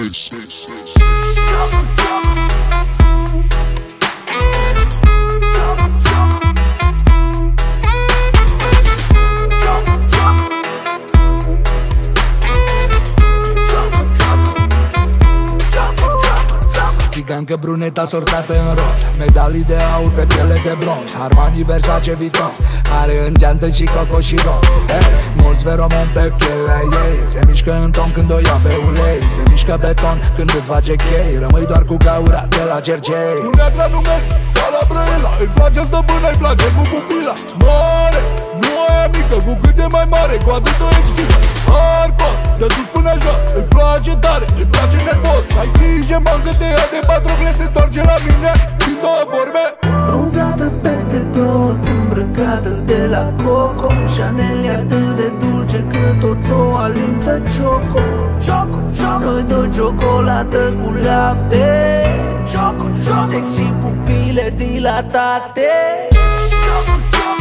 Țigancă bruneta sortată în roz, medalii de aur pe piele de bronz, Armani, Versace, Vuitton, are în geantă și Coco și rom. Mulți feromoni pe pielea ei, se mișcă în ton când o ia pe ulei, se mișcă beton când îți face chei, rămâi doar cu gaura de la Cercei. Nu neagră, nu merg ca la Brăila, îi place stăpână, îi place cu pupila mare, nu aia mică, cu cât e mai mare, cu atât o excită. Hardcore, de sus până jos, îi place tare, îi place nervos. Ai grijă, mă, că te ia de Patrocle, se întorce la mine din două vorbe. Bronzată peste tot, îmbrăcată de la Coco, Chanel e atât de dulce că toți o alintă Choco. Choco, Choco, noi doi ciocolată cu lapte. Choco, Choco, sex și pupile dilatate. Choco, Choco.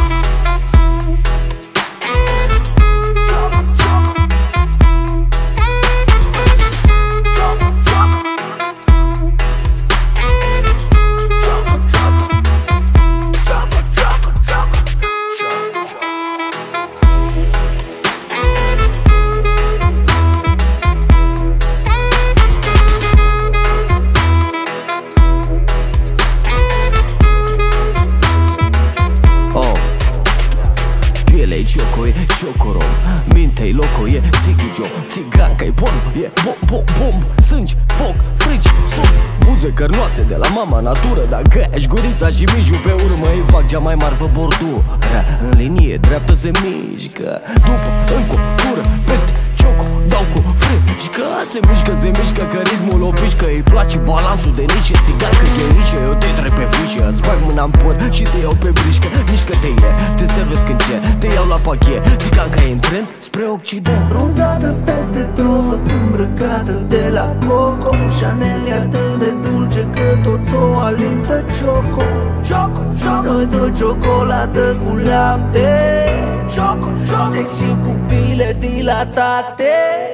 Cioco e ciocorom, minte-i loco e țighijo, țiganca-i bom, e bom, bom, bom, sângi, foc, frici, sub, buze cărnoase de la mama natură, dar găși, gurița și mijul pe urmă îi fac cea mai marfă bordură. În linie dreaptă se mișcă, după, în cultură, peste cioco, dau cu frigică. Se mișcă, că ritmul o pișcă, îi place balansul de nișe, țigancă e nișe, eu te trec pe frișă, îți bag mâna în păr și te iau pe brișcă. Mișcă-te te servesc în cer, te iau la pachet, țiganca e în trend spre Occident. Bronzată peste tot, îmbrăcată de la Coco, Chanel e atât de dulce că toți o alintă Choco. Choco, Choco, noi doi ciocolată cu lapte. Choco, Choco, sex și pupile dilatate.